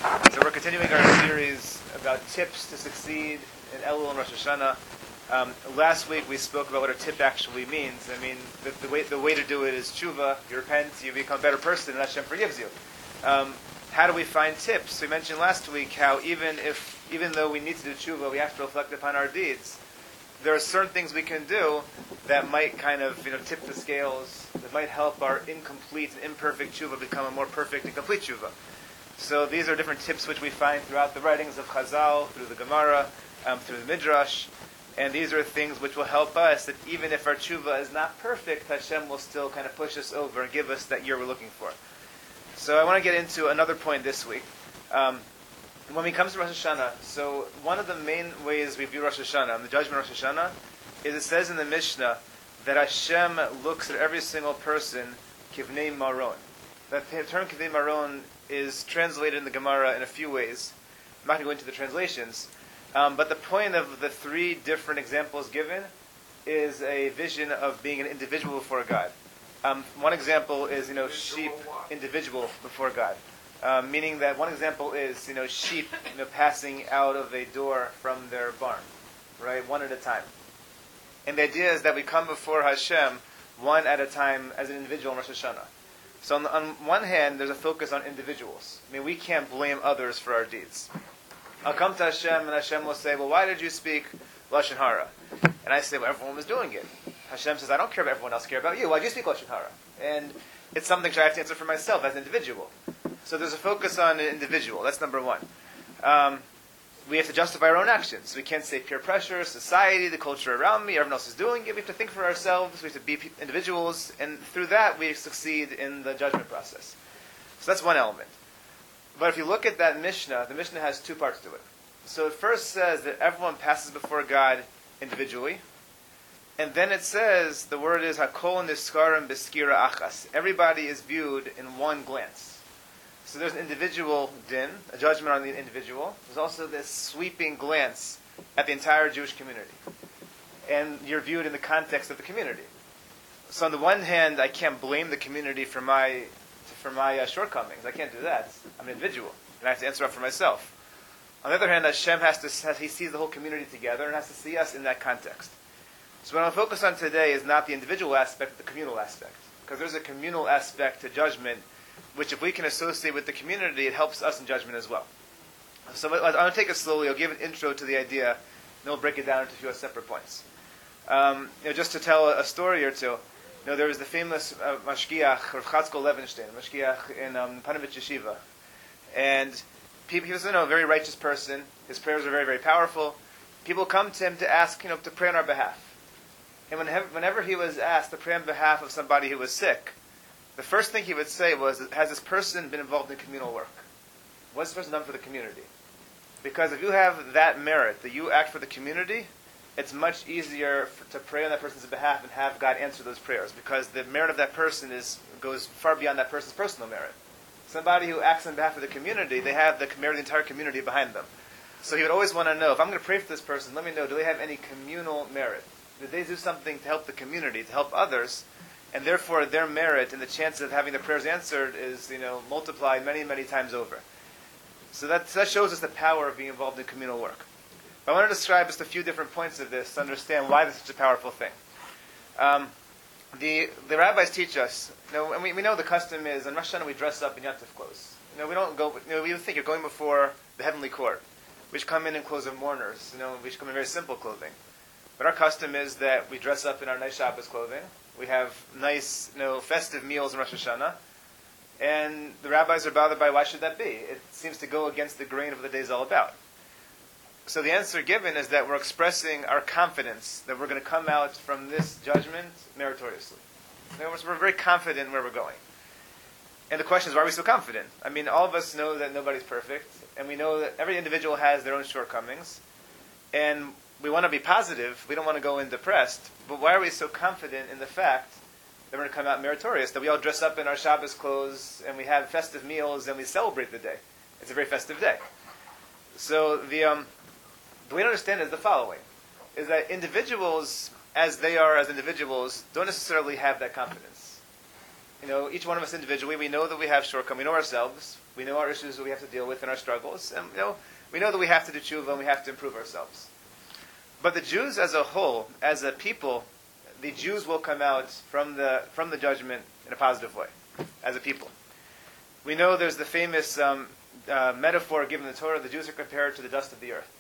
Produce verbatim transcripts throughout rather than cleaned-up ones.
So we're continuing our series about tips to succeed in Elul and Rosh Hashanah. Um, last week we spoke about what a tip actually means. I mean, the, the way the way to do it is tshuva. You repent, you become a better person, and Hashem forgives you. Um, how do we find tips? We mentioned last week how even if even though we need to do tshuva, we have to reflect upon our deeds. There are certain things we can do that might kind of, you know, tip the scales, that might help our incomplete and imperfect tshuva become a more perfect and complete tshuva. So these are different tips which we find throughout the writings of Chazal, through the Gemara, um, through the Midrash, and these are things which will help us that even if our tshuva is not perfect, Hashem will still kind of push us over and give us that year we're looking for. So I want to get into another point this week. Um, when it comes to Rosh Hashanah, so one of the main ways we view Rosh Hashanah, and the judgment of Rosh Hashanah, is it says in the Mishnah that Hashem looks at every single person kivnei maron. That term kivnei maron is translated in the Gemara in a few ways. I'm not going to go into the translations, um, but the point of the three different examples given is a vision of being an individual before God. Um, one example is, you know, sheep, individual before God. Um, meaning that one example is, you know, sheep, you know, passing out of a door from their barn, right, one at a time. And the idea is that we come before Hashem one at a time as an individual in Rosh Hashanah. So on, the, on one hand, there's a focus on individuals. I mean, we can't blame others for our deeds. I'll come to Hashem, and Hashem will say, well, why did you speak Lashon Hara? And I say, well, everyone was doing it. Hashem says, I don't care about everyone else, I care about you. Why did you speak Lashon Hara? And it's something I have to answer for myself as an individual. So there's a focus on an individual. That's number one. Um, we have to justify our own actions. We can't say peer pressure, society, the culture around me, everyone else is doing it. We have to think for ourselves. We have to be individuals. And through that, we succeed in the judgment process. So that's one element. But if you look at that Mishnah, the Mishnah has two parts to it. So it first says that everyone passes before God individually. And then it says, the word is Hakol Niskarim Beskira Achas. Everybody is viewed in one glance. So there's an individual din, a judgment on the individual. There's also this sweeping glance at the entire Jewish community. And you're viewed in the context of the community. So on the one hand, I can't blame the community for my for my uh, shortcomings. I can't do that. I'm an individual, and I have to answer up for myself. On the other hand, Hashem has to, has, he sees the whole community together and has to see us in that context. So what I'll focus on today is not the individual aspect, but the communal aspect. Because there's a communal aspect to judgment which if we can associate with the community, it helps us in judgment as well. So I'm going to take it slowly. I'll give an intro to the idea, and then we'll break it down into a few separate points. Um, you know, just to tell a, a story or two, you know, there was the famous uh, Mashgiach, Rav Chatzkel Levenstein, Mashgiach in um, Panovich Yeshiva. And people, he was you know, a very righteous person. His prayers were very, very powerful. People come to him to ask, you know, to pray on our behalf. And whenever, whenever he was asked to pray on behalf of somebody who was sick, the first thing he would say was, has this person been involved in communal work? What's this person done for the community? Because if you have that merit, that you act for the community, it's much easier for, to pray on that person's behalf and have God answer those prayers. Because the merit of that person is goes far beyond that person's personal merit. Somebody who acts on behalf of the community, they have the merit of the entire community behind them. So he would always want to know, if I'm going to pray for this person, let me know, do they have any communal merit? Did they do something to help the community, to help others? And therefore, their merit and the chance of having their prayers answered is, you know, multiplied many, many times over. So that, that shows us the power of being involved in communal work. But I want to describe just a few different points of this to understand why this is such a powerful thing. Um, the the rabbis teach us, you know, and we, we know the custom is, on Rosh Hashanah we dress up in Yantif clothes. You know, we don't go, you know, we think you're going before the heavenly court. We should come in in clothes of mourners. You know, we should come in very simple clothing. But our custom is that we dress up in our nice Shabbos clothing. We have nice, you know, festive meals in Rosh Hashanah. And the rabbis are bothered by why should that be? It seems to go against the grain of what the day is all about. So the answer given is that we're expressing our confidence that we're going to come out from this judgment meritoriously. In other words, we're very confident in where we're going. And the question is, why are we so confident? I mean, all of us know that nobody's perfect. And we know that every individual has their own shortcomings. And we want to be positive. We don't want to go in depressed. But why are we so confident in the fact that we're going to come out meritorious? That we all dress up in our Shabbos clothes and we have festive meals and we celebrate the day. It's a very festive day. So the um, the way to understand it is the following: is that individuals, as they are as individuals, don't necessarily have that confidence. You know, each one of us individually, we know that we have shortcomings. We know ourselves. We know our issues that we have to deal with in our struggles, and you know, we know that we have to do tshuva and we have to improve ourselves. But the Jews as a whole, as a people, the Jews will come out from the from the judgment in a positive way, as a people. We know there's the famous um, uh, metaphor given in the Torah: the Jews are compared to the dust of the earth.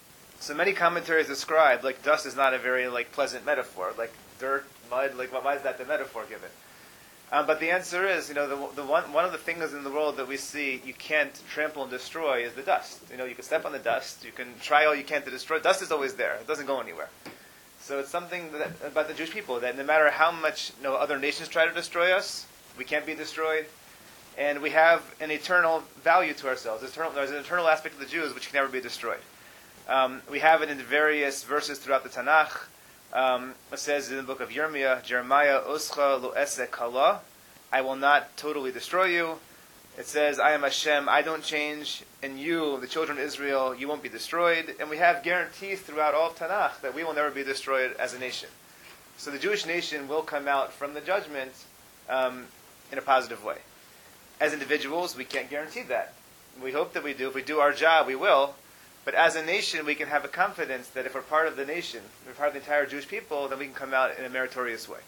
So many commentaries describe like dust is not a very like pleasant metaphor, like dirt, mud. Like why is that the metaphor given? Um, but the answer is, you know, the, the one one of the things in the world that we see you can't trample and destroy is the dust. You know, you can step on the dust, you can try all you can to destroy. Dust is always there; it doesn't go anywhere. So it's something that, about the Jewish people that no matter how much you know, other nations try to destroy us, we can't be destroyed, and we have an eternal value to ourselves. Eternal, there's an eternal aspect of the Jews which can never be destroyed. Um, we have it in various verses throughout the Tanakh. Um, it says in the book of Yirmiyah, Jeremiah, Oscha lo ese kala, I will not totally destroy you. It says, I am Hashem, I don't change, and you, the children of Israel, you won't be destroyed. And we have guarantees throughout all of Tanakh that we will never be destroyed as a nation. So the Jewish nation will come out from the judgment um, in a positive way. As individuals, we can't guarantee that. We hope that we do. If we do our job, we will. But as a nation, we can have a confidence that if we're part of the nation, if we're part of the entire Jewish people, then we can come out in a meritorious way.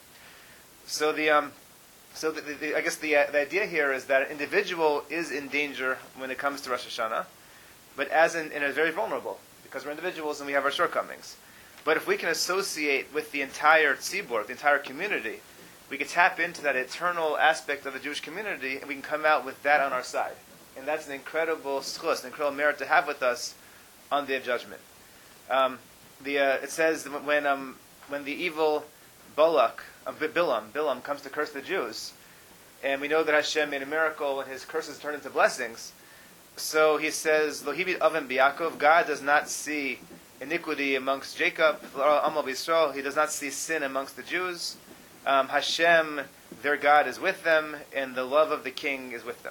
So the um, so the, the, I guess the uh, the idea here is that an individual is in danger when it comes to Rosh Hashanah, but as in, in a very vulnerable because we're individuals and we have our shortcomings. But if we can associate with the entire tzibur, the entire community, we can tap into that eternal aspect of the Jewish community, and we can come out with that on our side. And that's an incredible schus, an incredible merit to have with us on the Day of Judgment. Um, the uh, it says that when um, when the evil Balak, uh, Bilam, Bilam comes to curse the Jews, and we know that Hashem made a miracle and his curses turned into blessings. So he says, Lo hibi avim b'Yakov, God does not see iniquity amongst Jacob, Amal b'Yisrael, he does not see sin amongst the Jews. Um, Hashem, their God, is with them, and the love of the king is with them.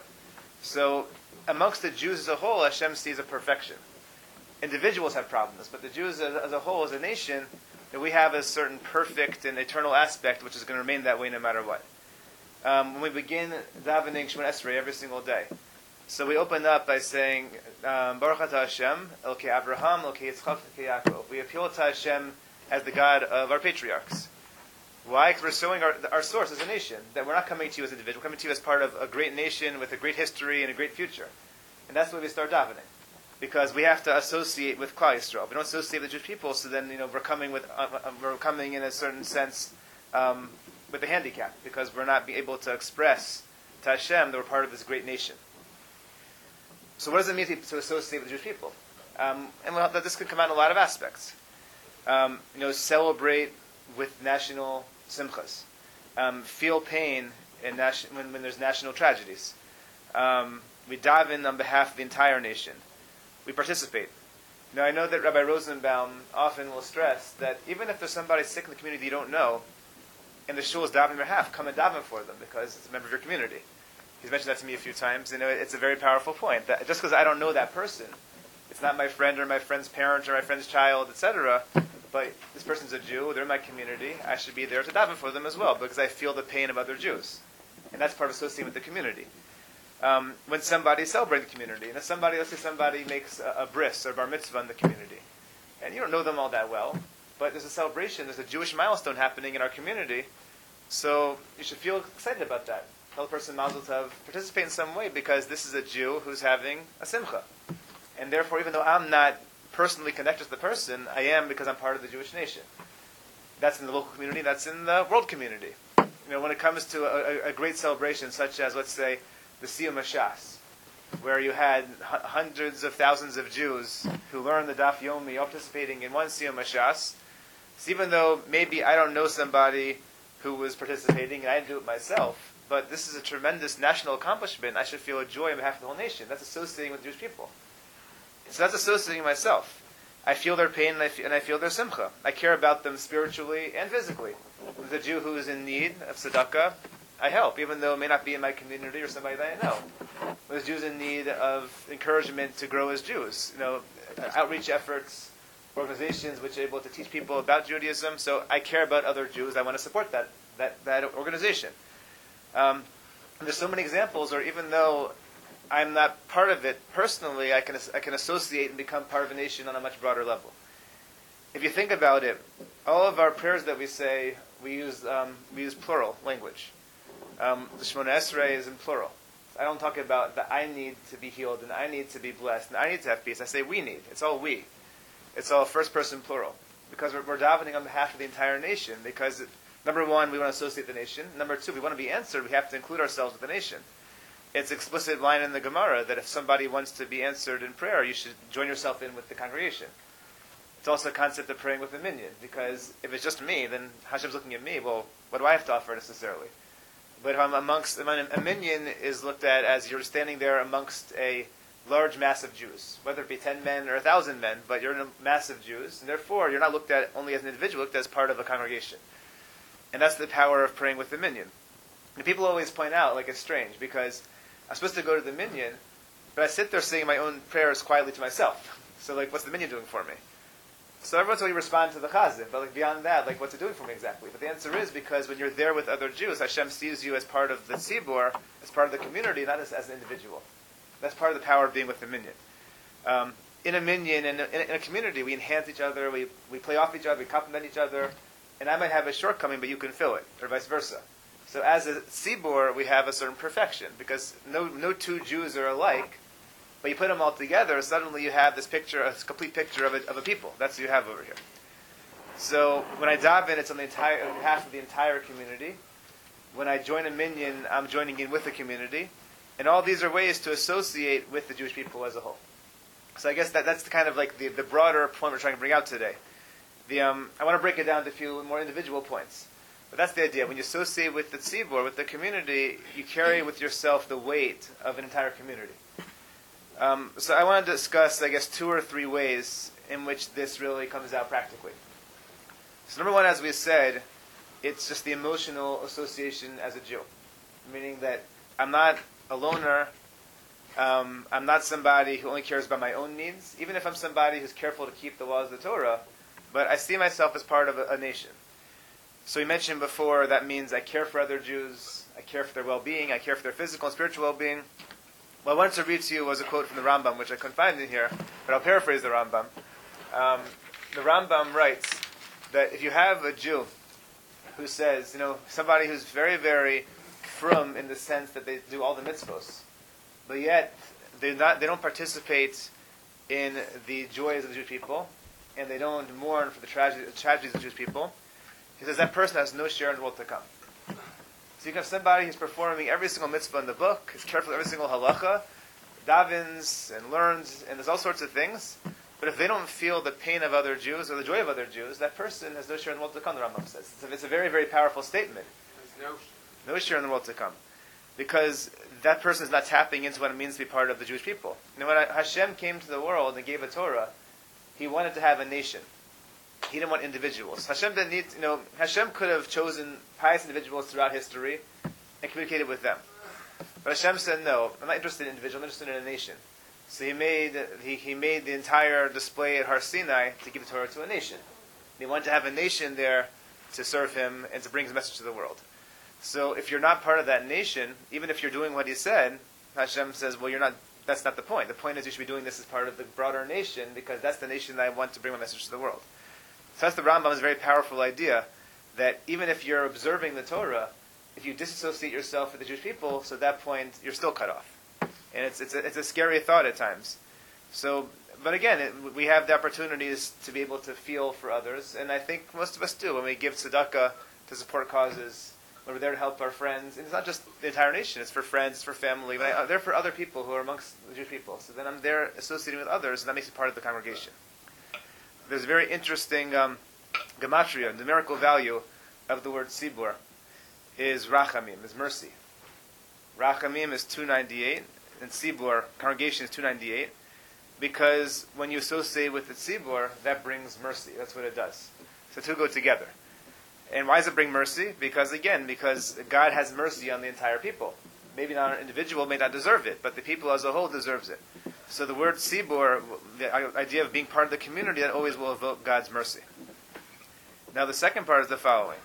So amongst the Jews as a whole, Hashem sees a perfection. Individuals have problems, but the Jews as, as a whole, as a nation, that we have a certain perfect and eternal aspect which is going to remain that way no matter what. Um, when we begin davening Shemona Esrei every single day, so we open up by saying, um, Baruch atah Hashem, Elokei Abraham, Elokei Yitzchak, Elokei Yaakov. We appeal to Hashem as the God of our patriarchs. Why? Because we're showing our, our source as a nation, that we're not coming to you as individuals, we're coming to you as part of a great nation with a great history and a great future. And that's why we start davening. Because we have to associate with Klal Yisrael. We don't associate with the Jewish people, so then you know we're coming with uh, uh, we're coming in a certain sense um, with a handicap because we're not being able to express to Hashem that we're part of this great nation. So what does it mean to, to associate with the Jewish people? Um, and well, this could come out in a lot of aspects. Um, you know, celebrate with national simchas. Um, feel pain in nation, when, when there's national tragedies. Um, we daven on behalf of the entire nation. We participate. Now, I know that Rabbi Rosenbaum often will stress that even if there's somebody sick in the community you don't know, and the shul is davening on their behalf, come and daven for them because it's a member of your community. He's mentioned that to me a few times. You know, it's a very powerful point. That just because I don't know that person, it's not my friend or my friend's parent or my friend's child, et cetera, but this person's a Jew, they're in my community, I should be there to daven for them as well because I feel the pain of other Jews. And that's part of associating with the community. Um, when somebody celebrates the community, and if somebody, let's say somebody makes a, a bris or bar mitzvah in the community, and you don't know them all that well, but there's a celebration, there's a Jewish milestone happening in our community, so you should feel excited about that. Tell the person Mazel Tov, participate in some way because this is a Jew who's having a simcha. And therefore, even though I'm not personally connected to the person, I am because I'm part of the Jewish nation. That's in the local community, that's in the world community. You know, when it comes to a, a, a great celebration such as, let's say, the Siyum HaShas, where you had h- hundreds of thousands of Jews who learned the Daf Yomi participating in one Siyum HaShas. So even though maybe I don't know somebody who was participating and I didn't do it myself, but this is a tremendous national accomplishment, I should feel a joy on behalf of the whole nation. That's associating with Jewish people. So that's associating myself. I feel their pain and I feel, and I feel their simcha. I care about them spiritually and physically. There's a Jew who is in need of tzedakah, I help, even though it may not be in my community or somebody that I know. There's Jews in need of encouragement to grow as Jews. You know, outreach efforts, organizations which are able to teach people about Judaism. So I care about other Jews. I want to support that that, that organization. Um, there's so many examples, or even though I'm not part of it personally, I can I can associate and become part of a nation on a much broader level. If you think about it, all of our prayers that we say, we use um, we use plural language. Um, the Shemona Esrei is in plural. I don't talk about that I need to be healed and I need to be blessed and I need to have peace. I say we need. It's all we. It's all first person plural. Because we're, we're davening on behalf of the entire nation. Because, number one, we want to associate the nation. Number two, we want to be answered. We have to include ourselves with the nation. It's an explicit line in the Gemara that if somebody wants to be answered in prayer, you should join yourself in with the congregation. It's also a concept of praying with a minyan. Because if it's just me, then Hashem's looking at me. Well, what do I have to offer necessarily? But if I'm amongst, a minyan is looked at as you're standing there amongst a large mass of Jews, whether it be ten men or a thousand men, but you're in a mass of Jews, and therefore you're not looked at only as an individual, looked at as part of a congregation. And that's the power of praying with the minyan. And people always point out, like, it's strange, because I'm supposed to go to the minyan, but I sit there saying my own prayers quietly to myself. So, like, what's the minyan doing for me? So everyone's going to respond to the chazan, but like beyond that, like, what's it doing for me exactly? But the answer is because when you're there with other Jews, Hashem sees you as part of the tzibur, as part of the community, not as, as an individual. That's part of the power of being with the minyan. Um, in a minyan, in a, in a community, we enhance each other, we, we play off each other, we compliment each other, and I might have a shortcoming, but you can fill it, or vice versa. So as a tzibur, we have a certain perfection, because no no two Jews are alike, but you put them all together, suddenly you have this picture, a complete picture of a, of a people. That's what you have over here. So when I daven, it's on the entire, on behalf of the entire community. When I join a minyan, I'm joining in with the community. And all these are ways to associate with the Jewish people as a whole. So I guess that that's the kind of like the, the broader point we're trying to bring out today. The um, I want to break it down to a few more individual points. But that's the idea. When you associate with the tzibur, with the community, you carry with yourself the weight of an entire community. Um, so I want to discuss, I guess, two or three ways in which this really comes out practically. So number one, as we said, it's just the emotional association as a Jew. Meaning that I'm not a loner. Um, I'm not somebody who only cares about my own needs, even if I'm somebody who's careful to keep the laws of the Torah, but I see myself as part of a, a nation. So we mentioned before, that means I care for other Jews, I care for their well-being, I care for their physical and spiritual well-being. What I wanted to read to you was a quote from the Rambam, which I couldn't find in here, but I'll paraphrase the Rambam. Um, the Rambam writes that if you have a Jew who says, you know, somebody who's very, very frum in the sense that they do all the mitzvos, but yet they not they don't participate in the joys of the Jewish people, and they don't mourn for the tragedy, tragedies of the Jewish people. He says that person has no share in the world to come. So you can have somebody who's performing every single mitzvah in the book, is careful of every single halacha, davens and learns, and there's all sorts of things. But if they don't feel the pain of other Jews or the joy of other Jews, that person has no share in the world to come, the Rambam says. It's a, it's a very, very powerful statement. There's no No share in the world to come. Because that person is not tapping into what it means to be part of the Jewish people. And when Hashem came to the world and gave a Torah, He wanted to have a nation. He didn't want individuals. Hashem didn't need, you know, Hashem could have chosen pious individuals throughout history and communicated with them. But Hashem said, no, I'm not interested in individuals, I'm interested in a nation. So he made he, he made the entire display at Har Sinai to give the Torah to a nation. He wanted to have a nation there to serve Him and to bring His message to the world. So if you're not part of that nation, even if you're doing what He said, Hashem says, well, you're not. That's not the point. The point is you should be doing this as part of the broader nation, because that's the nation that I want to bring my message to the world. So that's the Rambam's very powerful idea, that even if you're observing the Torah, if you disassociate yourself with the Jewish people, so at that point you're still cut off. And it's it's a, it's a scary thought at times. So, but again, it, we have the opportunities to be able to feel for others, and I think most of us do when we give tzedakah to support causes. When we're there to help our friends, and it's not just the entire nation; it's for friends, it's for family. But I, I'm there for other people who are amongst the Jewish people. So then I'm there associating with others, and that makes me part of the congregation. There's a very interesting um, gematria, numerical value of the word tzibur is rachamim, is mercy. Rachamim is two ninety-eight, and tzibur, congregation, is two ninety-eight, because when you associate with the tzibur, that brings mercy. That's what it does. So the two go together. And why does it bring mercy? Because, again, because God has mercy on the entire people. Maybe not an individual may not deserve it, but the people as a whole deserves it. So the word tzibur, the idea of being part of the community, that always will evoke God's mercy. Now the second part is the following.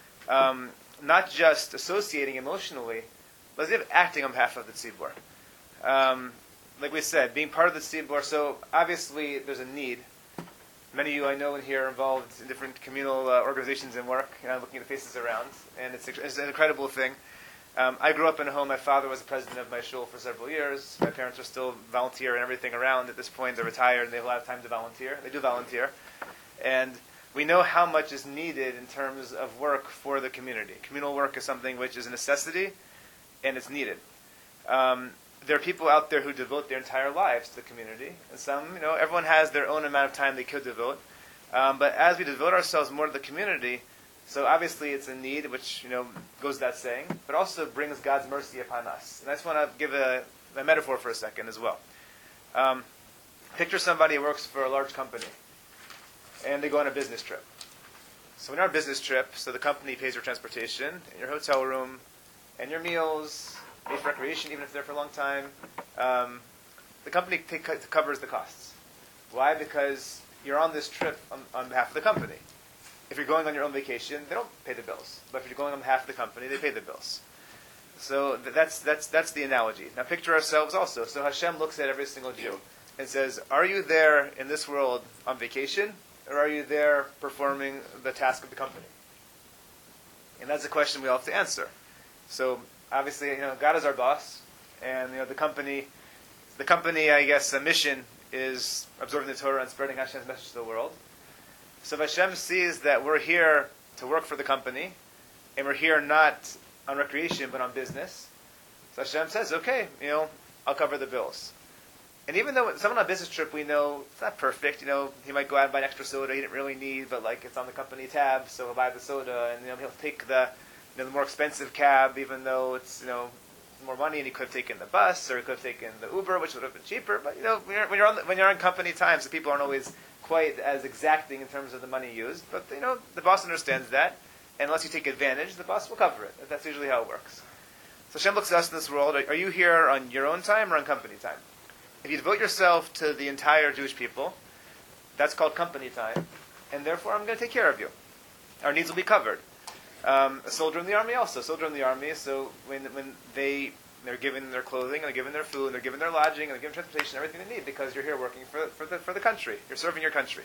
Um, not just associating emotionally, but acting on behalf of the tzibur. Um, like we said, being part of the Tzibor, so obviously there's a need. Many of you I know in here are involved in different communal uh, organizations and work, you know, looking at the faces around, and it's, it's an incredible thing. Um, I grew up in a home. My father was the president of my shul for several years. My parents are still volunteer and everything around. At this point, they're retired and they have a lot of time to volunteer. They do volunteer. And we know how much is needed in terms of work for the community. Communal work is something which is a necessity, and it's needed. Um, there are people out there who devote their entire lives to the community, and some, you know, everyone has their own amount of time they could devote. Um, but as we devote ourselves more to the community, so obviously it's a need, which, you know, goes without saying, but also brings God's mercy upon us. And I just want to give a, a metaphor for a second as well. Um, picture somebody who works for a large company, and they go on a business trip. So when you're on a business trip, so the company pays your transportation, and your hotel room, and your meals, maybe for recreation, even if they're there for a long time. Um, the company take, covers the costs. Why? Because you're on this trip on, on behalf of the company. If you're going on your own vacation, they don't pay the bills. But if you're going on behalf of the company, they pay the bills. So th- that's that's that's the analogy. Now picture ourselves also. So Hashem looks at every single Jew and says, are you there in this world on vacation, or are you there performing the task of the company? And that's a question we all have to answer. So obviously, you know, God is our boss, and you know the company, the company, I guess, the mission is observing the Torah and spreading Hashem's message to the world. So if Hashem sees that we're here to work for the company, and we're here not on recreation but on business, so Hashem says, okay, you know, I'll cover the bills. And even though someone on a business trip, we know it's not perfect. You know, he might go out and buy an extra soda he didn't really need, but like it's on the company tab, so he'll buy the soda, and you know he'll take the you know the more expensive cab, even though it's you know more money, and he could have taken the bus or he could have taken the Uber, which would have been cheaper. But you know, when you're when you're on the, when you're on company time, so people aren't always quite as exacting in terms of the money used. But you know, the boss understands that, and unless you take advantage, the boss will cover it. That's usually how it works. So Hashem looks at us in this world. Are, are you here on your own time or on company time? If you devote yourself to the entire Jewish people, that's called company time, and therefore I'm going to take care of you. Our needs will be covered. Um, a soldier in the army also. A soldier in the army, so when when they, they're given their clothing, and they're given their food, and they're given their lodging, and they're given transportation, everything they need, because you're here working for, for, the, for the country. You're serving your country.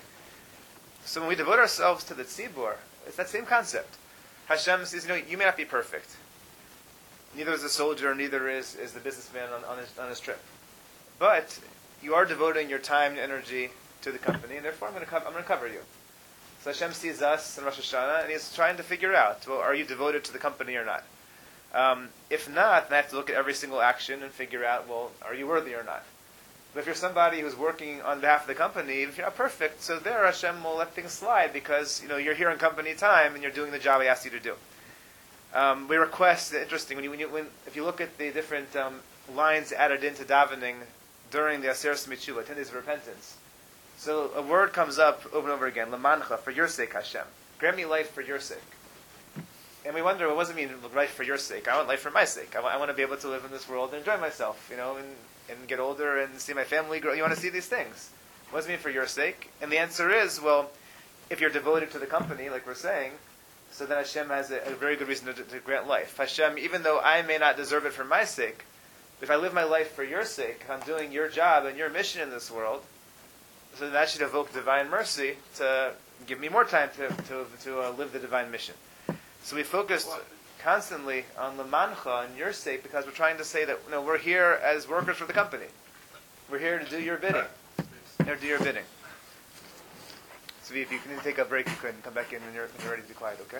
So when we devote ourselves to the tzibur, it's that same concept. Hashem says, you know, you may not be perfect. Neither is the soldier, neither is, is the businessman on, on, his, on his trip. But you are devoting your time and energy to the company, and therefore I'm going to co- I'm going to cover you. So Hashem sees us in Rosh Hashanah, and He's trying to figure out, well, are you devoted to the company or not? Um, if not, then I have to look at every single action and figure out, well, are you worthy or not? But if you're somebody who's working on behalf of the company, if you're not perfect, so there Hashem will let things slide because you know you're here in company time and you're doing the job I asked you to do. Um, we request, interesting, when you, when you when if you look at the different um, lines added into davening during the Aseret Mitzvah, ten days of repentance. So a word comes up over and over again, Lamancha, for your sake, Hashem. Grant me life for your sake. And we wonder, well, what does it mean, life for your sake? I want life for my sake. I want, I want to be able to live in this world and enjoy myself, you know, and, and get older and see my family grow. You want to see these things. What does it mean for your sake? And the answer is, well, if you're devoted to the company, like we're saying, so then Hashem has a, a very good reason to, to grant life. Hashem, even though I may not deserve it for my sake, if I live my life for your sake, if I'm doing your job and your mission in this world, so that should evoke divine mercy to give me more time to to, to uh, live the divine mission. So we focused constantly on the mancha and your sake because we're trying to say that you know, we're here as workers for the company. We're here to do your bidding. We're here to do your bidding. So if you can take a break, you can come back in when you're, when you're ready to be quiet, okay?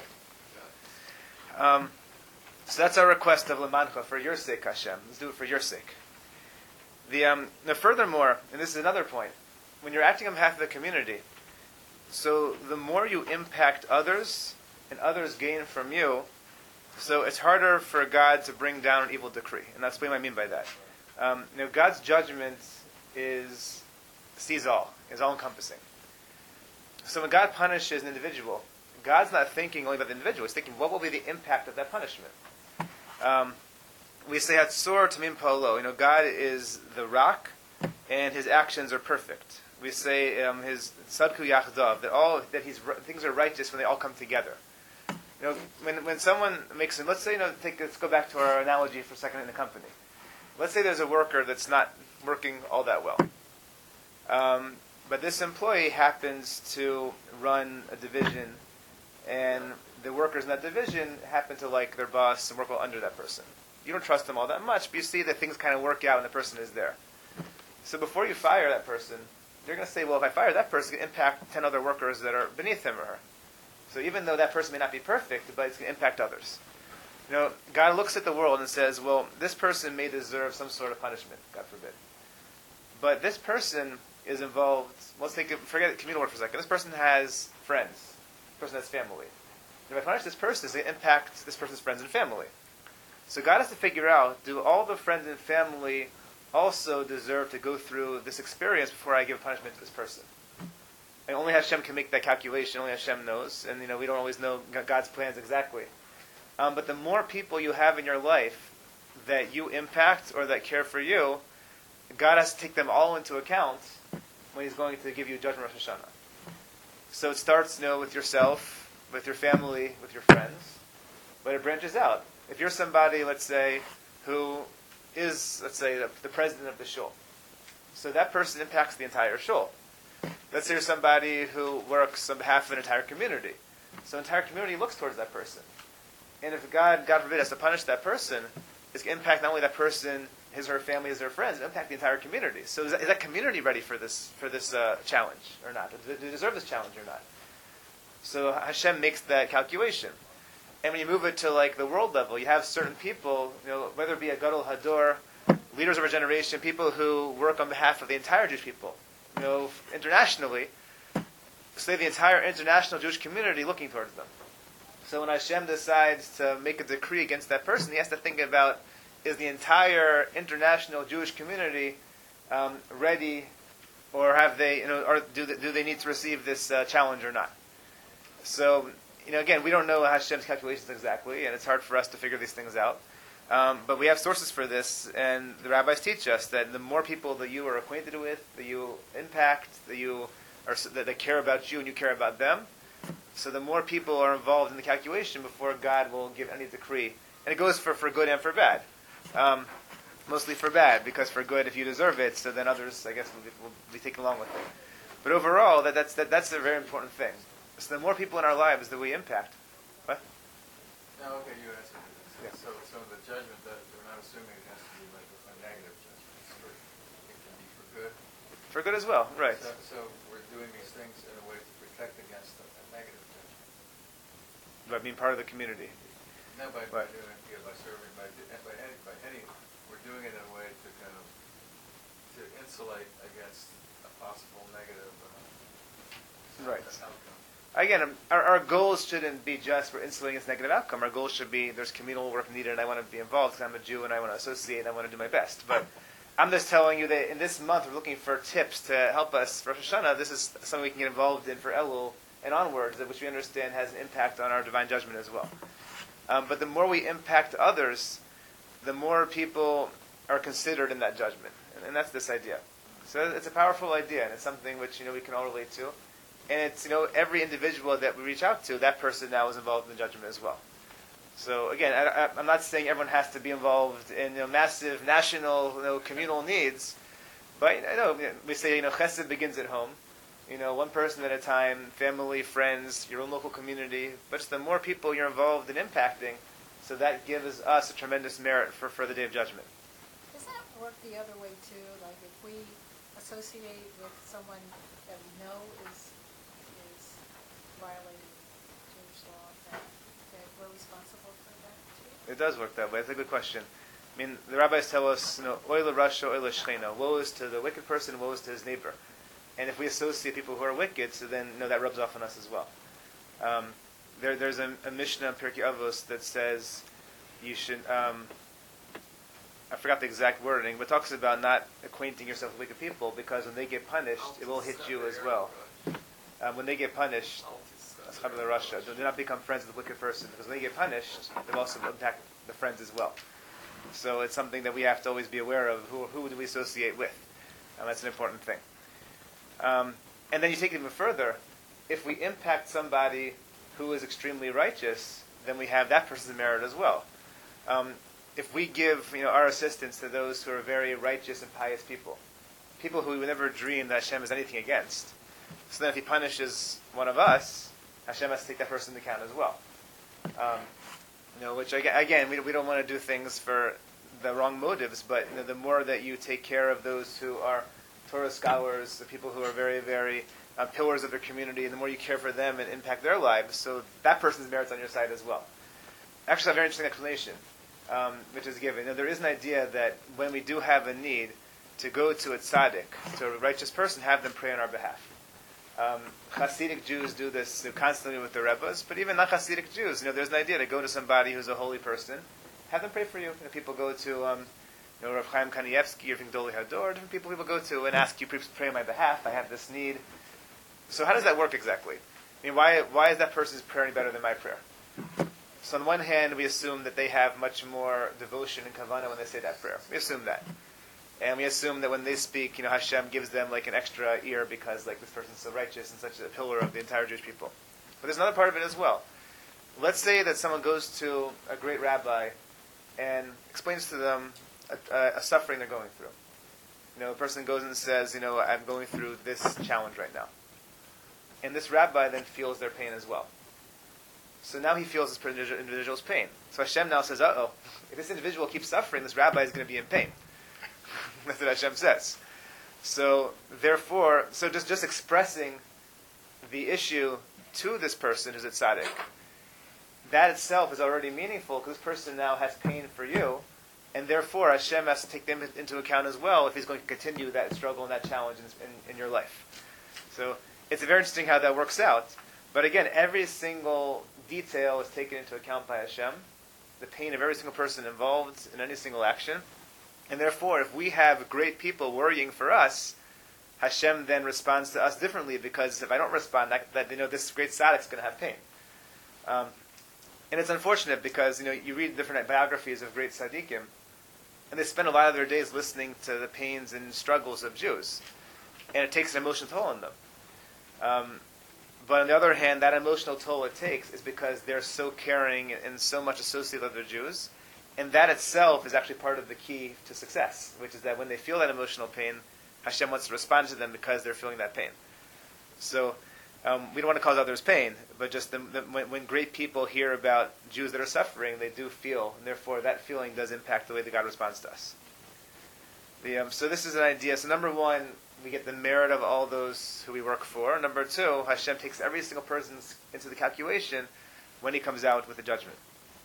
Um, so that's our request of Lamancha, for your sake, Hashem. Let's do it for your sake. The um, now furthermore, and this is another point, when you're acting on behalf of the community, so the more you impact others, and others gain from you, so it's harder for God to bring down an evil decree. And that's what I mean by that. Um, you know, God's judgment is sees all, is all-encompassing. So when God punishes an individual, God's not thinking only about the individual. He's thinking, what will be the impact of that punishment? Um, we say, Hatzor Tamim Pa'alo. You know, God is the rock, and His actions are perfect. We say um, His Tzadku Yachdav, that all that He's things are righteous when they all come together. You know, when when someone makes, let's say, you know, take, let's go back to our analogy for a second in the company. let's say there's a worker that's not working all that well. Um, but this employee happens to run a division, and the workers in that division happen to like their boss and work well under that person. You don't trust them all that much, but you see that things kind of work out when the person is there. So before you fire that person, you're going to say, well, if I fire that person, it's going to impact ten other workers that are beneath him or her. So even though that person may not be perfect, but it's going to impact others. You know, God looks at the world and says, well, this person may deserve some sort of punishment, God forbid. But this person is involved, let's take it, forget communal work for a second. This person has friends. This person has family. If I punish this person, it's going to impact this person's friends and family. So God has to figure out, do all the friends and family also deserve to go through this experience before I give a punishment to this person? And only Hashem can make that calculation. Only Hashem knows. And, you know, we don't always know God's plans exactly. Um, but the more people you have in your life that you impact or that care for you, God has to take them all into account when He's going to give you judgment Rosh Hashanah. So it starts, you know, with yourself, with your family, with your friends, but it branches out. If you're somebody, let's say, who is, let's say, the, the president of the shul, so that person impacts the entire shul. Let's say you're somebody who works on behalf of an entire community. So the entire community looks towards that person. And if God, God forbid, has to punish that person, it's going to impact not only that person, his or her family, his or her friends, it impact the entire community. So is that, is that community ready for this for this uh, challenge or not? Do they deserve this challenge or not? So Hashem makes that calculation. And when you move it to like the world level, you have certain people, you know, whether it be a Gadol Hador, leaders of our generation, people who work on behalf of the entire Jewish people, you know, internationally, say the entire international Jewish community looking towards them. So when Hashem decides to make a decree against that person, He has to think about, is the entire international Jewish community um, ready, or have they, you know, or do they, do they need to receive this uh, challenge or not? So, you know, again, we don't know Hashem's calculations exactly, and it's hard for us to figure these things out. Um, but we have sources for this, and the rabbis teach us that the more people that you are acquainted with, that you impact, that you are that they care about you and you care about them, so the more people are involved in the calculation before God will give any decree. And it goes for, for good and for bad. Um, mostly for bad, because for good, if you deserve it, so then others, I guess, will be, will be taken along with it. But overall, that, that's that, that's a very important thing. So the more people in our lives that we impact. What? No, okay, you answered it. Yeah. So, so the judgment, that we're not assuming it has to be like a negative judgment. It's for, it can be for good. For good as well, right. So, so we're doing these things in a way to protect against a, a negative judgment. By being part of the community. No, by, Right. by doing it, yeah, by serving, by, by any, by any, we're doing it in a way to kind of, to insulate against a possible negative uh, Right. outcome. Again, um, our, our goals shouldn't be just for insulating this negative outcome. Our goals should be, there's communal work needed and I want to be involved because I'm a Jew and I want to associate and I want to do my best. But I'm just telling you that in this month we're looking for tips to help us for Rosh Hashanah. This is something we can get involved in for Elul and onwards, which we understand has an impact on our divine judgment as well. Um, but the more we impact others, the more people are considered in that judgment. And, and that's this idea. So it's a powerful idea, and it's something which, you know, we can all relate to. And it's, you know, every individual that we reach out to, that person now is involved in the judgment as well. So again, I, I, I'm not saying everyone has to be involved in, you know, massive national, you know, communal needs, but I know we say, you know, chesed begins at home. You know, one person at a time, family, friends, your own local community. But it's the more people you're involved in impacting, so that gives us a tremendous merit for, for the Day of Judgment. Does that work the other way too? Like if we associate with someone that we know is is violating Jewish law, that, that we're responsible for that too? It does work that way. It's a good question. I mean, the rabbis tell us, you know, oy l'rasha, oy l'shchena. Woe is to the wicked person, woe is to his neighbor. And if we associate people who are wicked, so then, you know, that rubs off on us as well. Um, there, there's a, a Mishnah in Pirkei Avos that says you should, um, I forgot the exact wording, but talks about not acquainting yourself with wicked people, because when they get punished, it will hit you as well. Um, when they get punished, Russia, do not become friends with a wicked person, because when they get punished, they'll also impact the friends as well. So it's something that we have to always be aware of. Who, who do we associate with? And that's an important thing. Um, and then you take it even further. If we impact somebody who is extremely righteous, then we have that person's merit as well. Um, if we give you know our assistance to those who are very righteous and pious people, people who we would never dream that Hashem is anything against, so then if He punishes one of us, Hashem has to take that person into account as well. Um, you know, which aga- again, we we don't want to do things for the wrong motives, but you know, the more that you take care of those who are Torah scholars, the people who are very, very uh, pillars of their community, and the more you care for them and impact their lives, so that person's merit's on your side as well. Actually, a very interesting explanation, um, which is given. Now, there is an idea that when we do have a need to go to a tzaddik, to a righteous person, have them pray on our behalf. Um, Hasidic Jews do this constantly with their rebbes, but even not Hasidic Jews, you know, there's an idea to go to somebody who's a holy person, have them pray for you. You know, people go to um, you know, Rav Chaim Kanievsky or Gdolei Hador, different people people go to and ask you, please pray on my behalf. I have this need. So how does that work exactly? I mean, why why is that person's prayer any better than my prayer? So on the one hand, we assume that they have much more devotion and kavanah when they say that prayer. We assume that. And we assume that when they speak, you know, Hashem gives them like an extra ear because like this person's so righteous and such a pillar of the entire Jewish people. But there's another part of it as well. Let's say that someone goes to a great rabbi and explains to them a, a, a suffering they're going through. You know, a person goes and says, you know, I'm going through this challenge right now. And this rabbi then feels their pain as well. So now he feels this individual's pain. So Hashem now says, uh-oh, if this individual keeps suffering, this rabbi is going to be in pain. That's what Hashem says. So, therefore, so just, just expressing the issue to this person who's a tzaddik, that itself is already meaningful because this person now has pain for you, and therefore Hashem has to take them into account as well if He's going to continue that struggle and that challenge in, in, in your life. So, it's very interesting how that works out. But again, every single detail is taken into account by Hashem, the pain of every single person involved in any single action. And therefore, if we have great people worrying for us, Hashem then responds to us differently because if I don't respond, that, that you know this great tzaddik is going to have pain. Um, and it's unfortunate because you know you read different biographies of great tzaddikim, and they spend a lot of their days listening to the pains and struggles of Jews, and it takes an emotional toll on them. Um, but on the other hand, that emotional toll it takes is because they're so caring and so much associated with other Jews. And that itself is actually part of the key to success, which is that when they feel that emotional pain, Hashem wants to respond to them because they're feeling that pain. So um, we don't want to cause others pain, but just the, the, when, when great people hear about Jews that are suffering, they do feel, and therefore that feeling does impact the way that God responds to us. The, um, so this is an idea. So number one, we get the merit of all those who we work for. Number two, Hashem takes every single person into the calculation when He comes out with the judgment.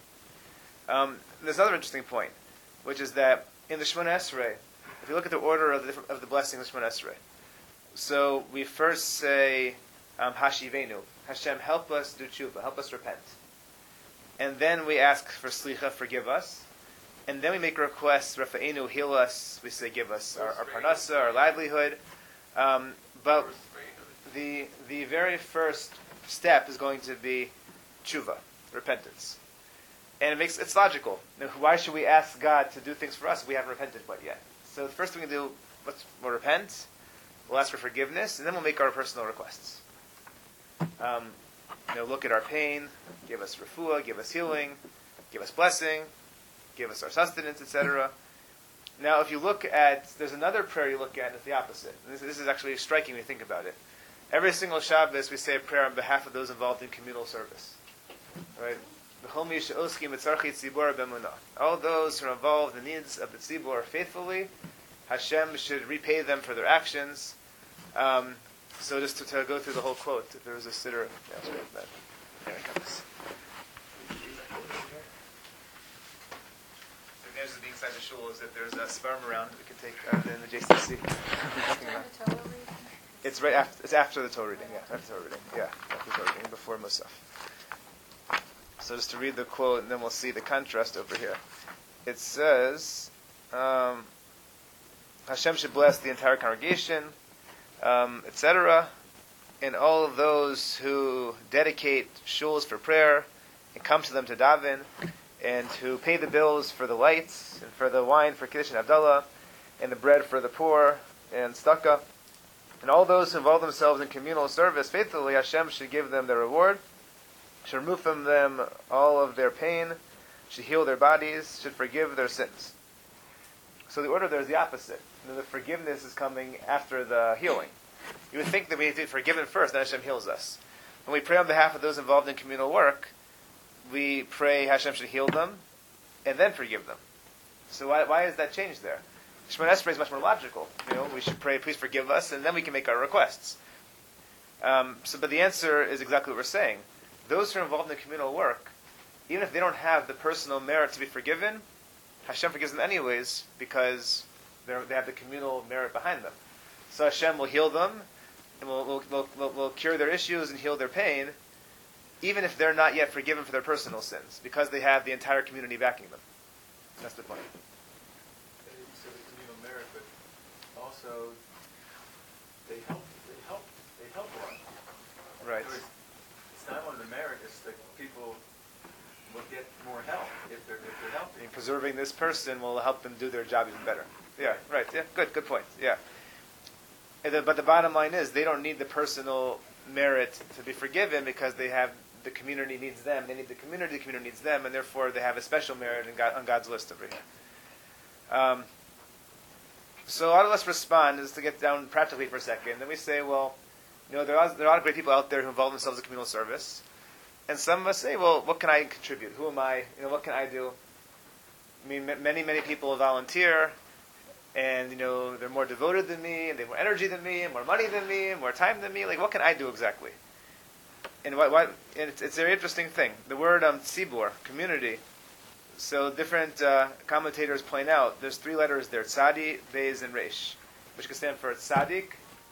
Um, there's another interesting point, which is that in the Shemona Esrei, if you look at the order of the, of the blessing of the Shemona Esrei, so we first say um, Hashivenu, Hashem, help us do tshuva, help us repent, and then we ask for slicha, forgive us, and then we make a request, Rafa'enu, heal us. We say, give us our, our parnasa, our livelihood. Um, but the the very first step is going to be tshuva, repentance. And it makes it's logical. Now, why should we ask God to do things for us if we haven't repented quite yet? So the first thing we do, let's we'll repent, we'll ask for forgiveness, and then we'll make our personal requests. Um, you know, look at our pain, give us refuah, give us healing, give us blessing, give us our sustenance, et cetera. Now, if you look at, there's another prayer you look at, and it's the opposite. And this, this is actually striking when you think about it. Every single Shabbos, we say a prayer on behalf of those involved in communal service. Right? All those who are involved in the needs of the tzibur faithfully, Hashem should repay them for their actions. Um, so just to, to go through the whole quote, if there was a sitter, yeah, sorry, that. Here it comes. The advantage of being inside the shul is that there's a sperm around we can take uh, in the J C C. It's right after. It's after the Torah reading. Yeah, after the Torah reading. Yeah, after the Torah reading, before Musaf. So just to read the quote, and then we'll see the contrast over here. It says, um, Hashem should bless the entire congregation, um, et cetera, and all of those who dedicate shuls for prayer and come to them to daven, and who pay the bills for the lights, and for the wine for Kiddush and Havdalah, and the bread for the poor, and tzedakah, and all those who involve themselves in communal service faithfully, Hashem should give them their reward, should remove from them all of their pain, should heal their bodies, should forgive their sins. So the order there is the opposite. You know, the forgiveness is coming after the healing. You would think that we need to be forgiven first, then Hashem heals us. When we pray on behalf of those involved in communal work, we pray Hashem should heal them, and then forgive them. So why, why is that change there? Shemona Esrei is much more logical. You know, we should pray, please forgive us, and then we can make our requests. Um, so, but the answer is exactly what we're saying. Those who are involved in communal work, even if they don't have the personal merit to be forgiven, Hashem forgives them anyways because they're, they have the communal merit behind them. So Hashem will heal them, and will will, will, will will cure their issues and heal their pain, even if they're not yet forgiven for their personal sins, because they have the entire community backing them. That's the point. So the communal merit, but also they help. They help. They help one. Right. In other words, it's not only the merit; it's that people will get more help if they're if they're helping. And preserving this person will help them do their job even better. Yeah. Right. Yeah. Good. Good point. Yeah. And the, but the bottom line is they don't need the personal merit to be forgiven because they have the community needs them. They need the community. The community needs them, and therefore they have a special merit in God, on God's list over here. Um, so a lot of us respond is to get down practically for a second. Then we say, well, you know, there are, there are a lot of great people out there who involve themselves in communal service, and some of us say, well, what can I contribute? Who am I? You know, what can I do? I mean, m- many many people volunteer, and you know, they're more devoted than me, and they have more energy than me, and more money than me, and more time than me. Like, what can I do exactly? And what, what and it's, it's a very interesting thing. The word um, tzibur, community. So different uh, commentators point out there's three letters there: tzadi, beis, and resh, which can stand for tzadik,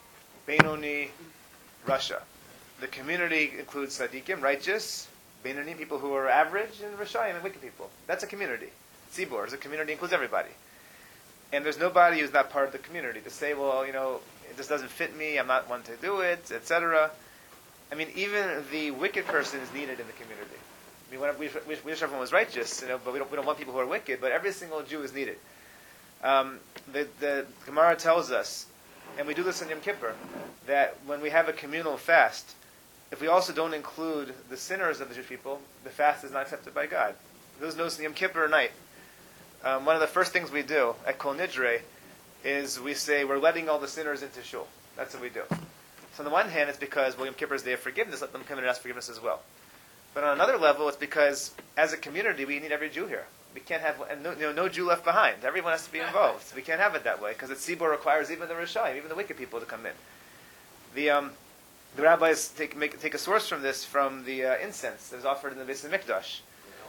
benoni, rasha. The community includes tzadikim, righteous, benoni, people who are average, and rashayim, and wicked people. That's a community. Tzibur is a community, includes everybody. And there's nobody who's not part of the community to say, well, you know, this doesn't fit me, I'm not one to do it, et cetera. I mean, even the wicked person is needed in the community. I mean, we, we, we wish everyone was righteous, you know, but we don't, we don't want people who are wicked, but every single Jew is needed. Um, the, the Gemara tells us, and we do this in Yom Kippur, that when we have a communal fast, if we also don't include the sinners of the Jewish people, the fast is not accepted by God. Those knows Yom Kippur night, um, one of the first things we do at Kol Nidre is we say we're letting all the sinners into shul. That's what we do. So on the one hand, it's because well, Yom Kippur is the day of forgiveness. Let them come in and ask forgiveness as well. But on another level, it's because as a community, we need every Jew here. We can't have and no, you know, no Jew left behind. Everyone has to be involved. We can't have it that way because the tzibur requires even the Rishayim, even the wicked people to come in. The um, the rabbis take make, take a source from this from the uh, incense that was offered in the Beis Hamikdash.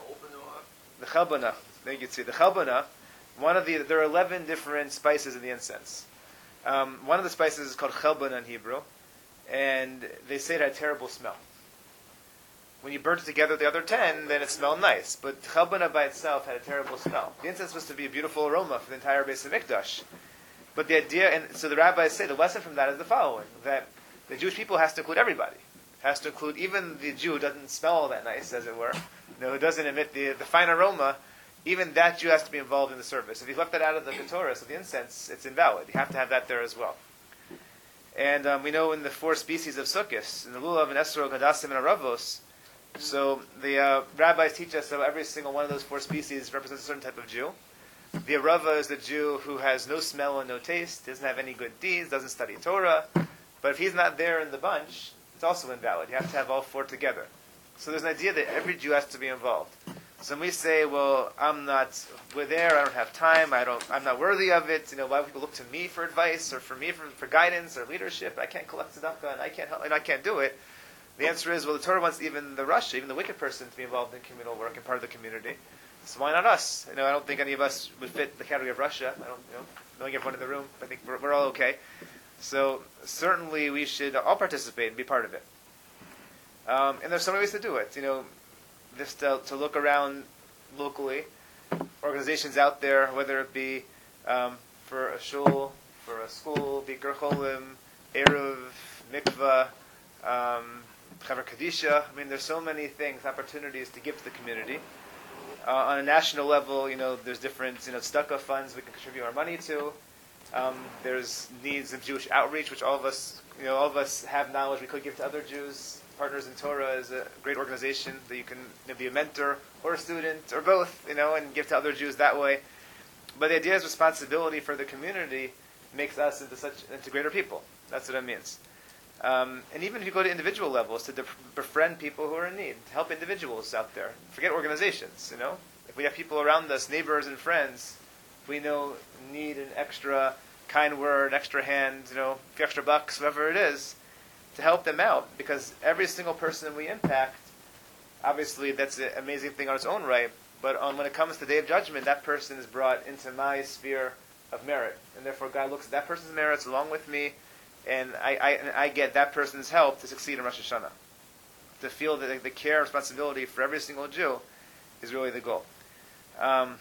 The chelbana. There you can see the chelbana. One of the there are eleven different spices in the incense. Um, one of the spices is called chelbana in Hebrew, and they say it had a terrible smell. When you burnt it together with the other ten, then it smelled nice. But chelbana by itself had a terrible smell. The incense was to be a beautiful aroma for the entire Beis Hamikdash. But the idea, and so the rabbis say the lesson from that is the following: that the Jewish people has to include everybody. Has to include even the Jew who doesn't smell all that nice, as it were, you know, who doesn't emit the, the fine aroma. Even that Jew has to be involved in the service. If you left that out of the Ketores, of the incense, it's invalid. You have to have that there as well. And um, we know in the four species of Sukkos, in the Lulav, and Esrog, Hadassim, and Aravos, so the uh, rabbis teach us that every single one of those four species represents a certain type of Jew. The Arava is the Jew who has no smell and no taste, doesn't have any good deeds, doesn't study Torah. But if he's not there in the bunch, it's also invalid. You have to have all four together. So there's an idea that every Jew has to be involved. So when we say, well, I'm not, we're there, I don't have time, I don't, I'm not worthy of it, you know, why would people look to me for advice, or for me for, for guidance, or leadership, I can't collect tzedakah, and I can't help, and I can't do it. The answer is, well, the Torah wants even the Rasha, even the wicked person, to be involved in communal work and part of the community. So why not us? You know, I don't think any of us would fit the category of Rasha. I don't, you know, knowing everyone in the room, I think we're, we're all okay. So certainly we should all participate and be part of it. Um, and there's so many ways to do it. You know, just to, to look around locally, organizations out there, whether it be um, for a shul, for a school, Bikur Cholim, Eruv, Mikvah, um, Chaver Kadisha. I mean, there's so many things, opportunities to give to the community. Uh, on a national level, you know, there's different, you know, tzedakah funds we can contribute our money to. Um, there's needs of Jewish outreach, which all of us, you know, all of us have knowledge we could give to other Jews. Partners in Torah is a great organization that you can you know, be a mentor or a student or both, you know, and give to other Jews that way. But the idea is responsibility for the community makes us into such into greater people. That's what it means. Um, and even if you go to individual levels, to de- befriend people who are in need, to help individuals out there. Forget organizations, you know. If we have people around us, neighbors and friends, we know need an extra kind word, an extra hand, you know, a few extra bucks, whatever it is, to help them out. Because every single person we impact, obviously that's an amazing thing on its own right, but um, when it comes to the Day of Judgment, that person is brought into my sphere of merit. And therefore God looks at that person's merits along with me, and I, I, and I get that person's help to succeed in Rosh Hashanah. To feel that the care and responsibility for every single Jew is really the goal. Um,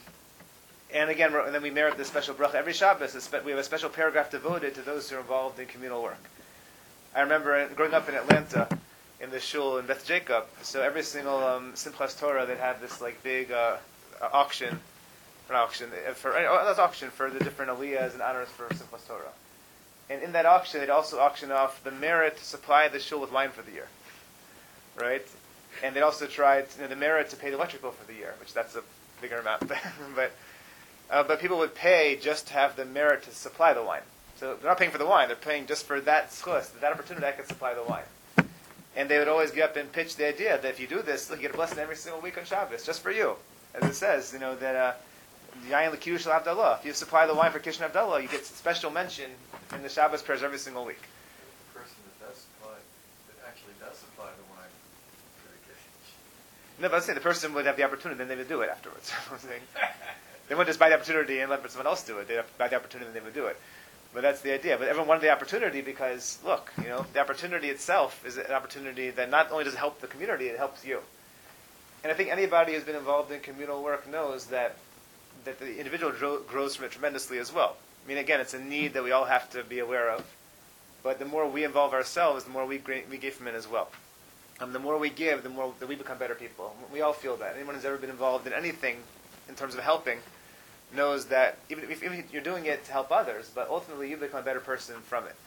and again, and then we merit this special bracha. Every Shabbos, we have a special paragraph devoted to those who are involved in communal work. I remember growing up in Atlanta, in the shul in Beth Jacob, so every single um, Simchas Torah, they'd have this like big uh, auction, an auction, for, oh, that's auction for the different aliyahs and honors for Simchas Torah. And in that auction, they'd also auction off the merit to supply the shul with wine for the year, right? And they'd also try to, you know, the merit to pay the electric bill for the year, which that's a bigger amount. but uh, but people would pay just to have the merit to supply the wine. So they're not paying for the wine; they're paying just for that schus, that opportunity I can supply the wine. And they would always get up and pitch the idea that if you do this, look, you get a blessing every single week on Shabbos, just for you, as it says, you know that. Uh, Yain l'kiddush Havdalah. If you supply the wine for Kiddush Havdalah, you get special mention in the Shabbos prayers every single week. The person that does supply, that actually does supply the wine for the Kiddush. No, but I'm saying the person would have the opportunity, then they would do it afterwards. I'm saying. They wouldn't just buy the opportunity and let someone else do it. They'd buy the opportunity and they would do it. But that's the idea. But everyone wanted the opportunity because, look, you know, the opportunity itself is an opportunity that not only does it help the community, it helps you. And I think anybody who's been involved in communal work knows that that the individual dro- grows from it tremendously as well. I mean, again, it's a need that we all have to be aware of. But the more we involve ourselves, the more we gra- we give from it as well. Um, the more we give, the more that we become better people. We all feel that. Anyone who's ever been involved in anything in terms of helping knows that even if, even if you're doing it to help others, but ultimately you become a better person from it.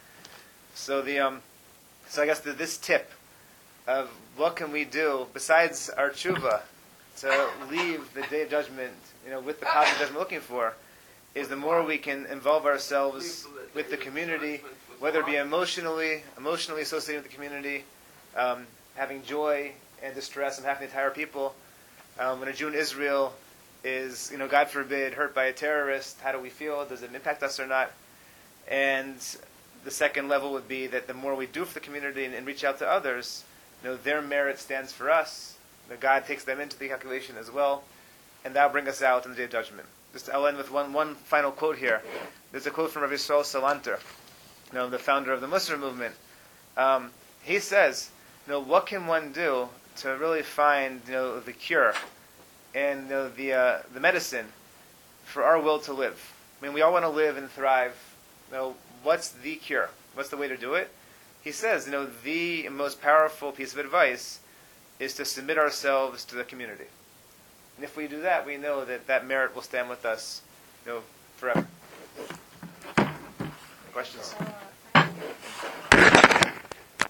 So the um, so I guess the, this tip of what can we do besides our tshuva to leave the Day of Judgment, you know, with the positive judgment we're looking for, is the more we can involve ourselves with the community, whether it be emotionally, emotionally associated with the community, um, having joy and distress and having the entire people. Um, when a Jew in Israel is, you know, God forbid, hurt by a terrorist, how do we feel? Does it impact us or not? And the second level would be that the more we do for the community and, and reach out to others, you know, their merit stands for us. You know, God takes them into the calculation as well, and that'll bring us out in the Day of Judgment. Just I'll end with one, one final quote here. There's a quote from Rabbi Yisrael Salanter, you know, the founder of the Musar movement. Um, he says, you know, what can one do to really find, you know, the cure and, you know, the uh, the medicine for our will to live? I mean, we all want to live and thrive. You know, what's the cure? What's the way to do it? He says, you know, the most powerful piece of advice is to submit ourselves to the community. And if we do that, we know that that merit will stand with us, you know, forever. Questions? Uh,